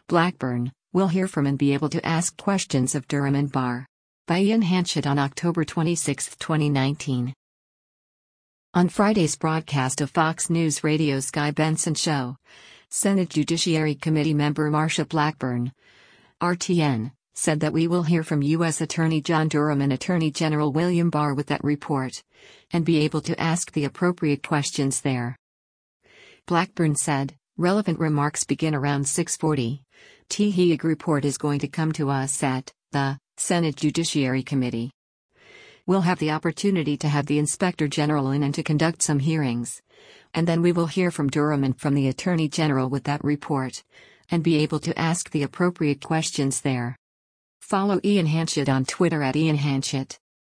Blackburn, will hear from and be able to ask questions of Durham and Barr. By Ian Hanchett on October 26, 2019. On Friday's broadcast of Fox News Radio's Guy Benson Show, Senate Judiciary Committee member Marsha Blackburn, RTN, said that we will hear from U.S. Attorney John Durham and Attorney General William Barr with that report, and be able to ask the appropriate questions there. Blackburn said, relevant remarks begin around 6:40. The Hague report is going to come to us at the Senate Judiciary Committee. We'll have the opportunity to have the Inspector General in and to conduct some hearings. And then we will hear from Durham and from the Attorney General with that report, and be able to ask the appropriate questions there. Follow Ian Hanchett on Twitter at Ian Hanchett.